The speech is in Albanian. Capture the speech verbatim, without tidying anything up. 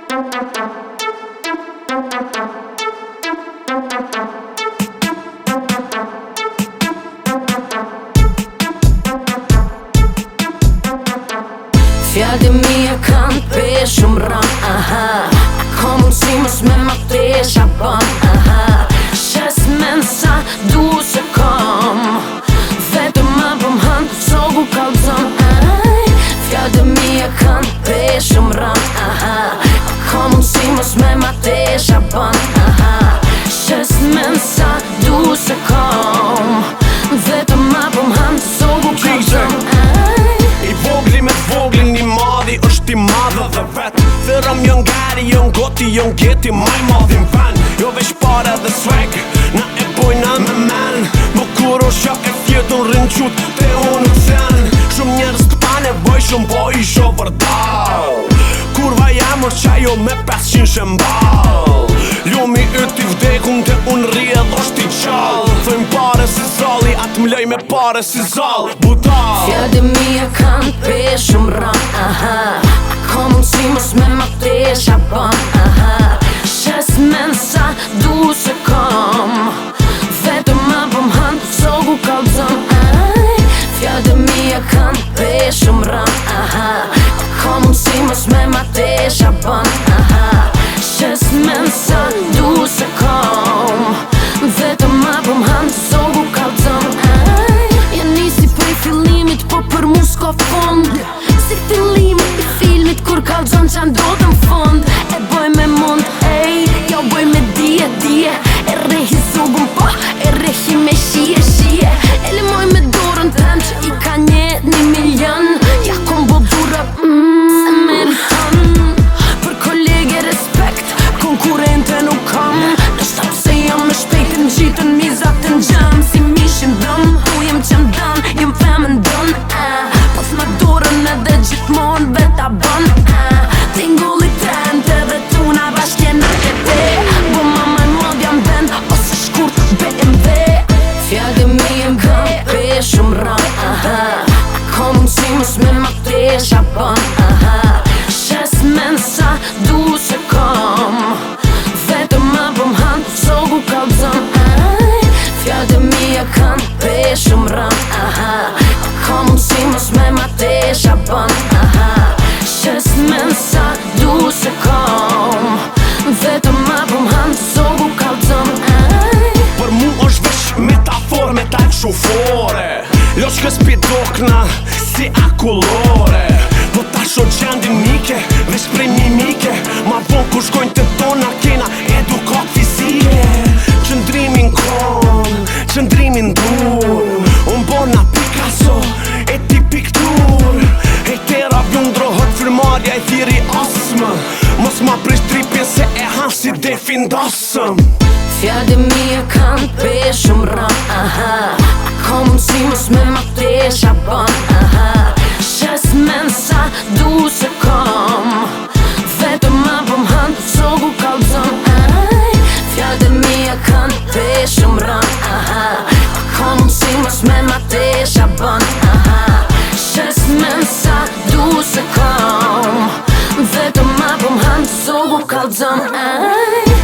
Fjallët e mija kanë pe shumë ran, aha. Ka mundësi mos me ma tesha ban, aha. Shes men sa du se kam, vetëm ma pëm han sogu kalzon, aj. Fjallët e mija kanë pe shumë ran, aha. Ka mundësi mos me ma tesha ban, aha. Shes men sa du se kam, vetëm ma pëm han sogu kalzon, aj. I vogli me t'voglin një madhi është i madhe dhe vet. Thërëm jën gari, jën goti, jën gjeti maj madhin ven. Jo veç pare dhe swag, na e bojna me men. Më kur o shak e fjetën rrin qut, te unë të sen. Shumë njerës t'pa nevoj, shumë po i sho vërdal. Kurva jamër qajo me pesëqind shembal. Ljumi yt i vdekun te unë rrie dhosht i qall. Thojmë pare si zalli, atë m'lej me pare si zall. Budal. Fjallët e mija kanë pe shumë ran, aha. Ka mundësi mos me ma tesha ban, aha. Shes men sa du se kam, vetëm ma pëm han sogu kalzon, aj. Fjallët e mija kanë pe shumë ran, aha. Ka mundësi mos me ma tesha ban, aha. Shes men sa du se kam, vetëm ma pëm han sogu kalzon, aj. Ja nisi prej fillimit, po për mu s'ka fond. Si fillimit i filmit kur kalzon qa ndodh në fond. E boj me mund, ej, ja boj me dije, dije. E rehi zogun po, e rehi me shije, shije. E limoj me dorën tën që i ka një një milion. Ja kom bo burra, mmm, se meriton. Për kolege respekt, konkurente nuk kam. Në shtap se jam me shpejtën gjitën mizat në gjam. Si mishin dëm, ku jem që mdan, jem femën dën, ah. Pos ma dorën edhe gjithmon veta ban, ah. Tingulli trend edhe tuna bashkjena e te. Bo mama në mod jam ben, ose shkurt B M W. Fjallët e mija kanë pe shumë ran, aha. Ka mundësi mos me ma tesha ban, aha. Shes men sa du se kam, vetëm ma pëm han sogu kalzon, aj. Fjallët e mija kanë pe shumë ran, aha. Ka mundësi mos me ma tesha ban, aha. Shes men sa du se kam, vetëm ma pëm han sogu kalzon, aj. Për mu është vesh metafor me taj shufore. Loqkës pidokna si akullore. Po tash o gjendin mike, vesh prej mimike. Ma von kur shkojnë të tona kena edukat fizike. Qëndrimin kon, qëndrimin dur. Unë bona Picasso, e ti piktur. Hejtera vjun drohët firmarja e thiri asmë. Mos ma prish tripin se e han si defin dasëm. Fjallët e mija kanë pe shumë ran, aha. Ka mundësi mos me ma tesha ban, aha. Shes men sa du se kam, vetëm ma pëm han sogu kalzon, aj. Fjallët e mija kanë pe shumë ran, aha. Ka mundësi mos me ma tesha ban, aha. Shes men sa du se kam, vetëm ma pëm han sogu kalzon, aj.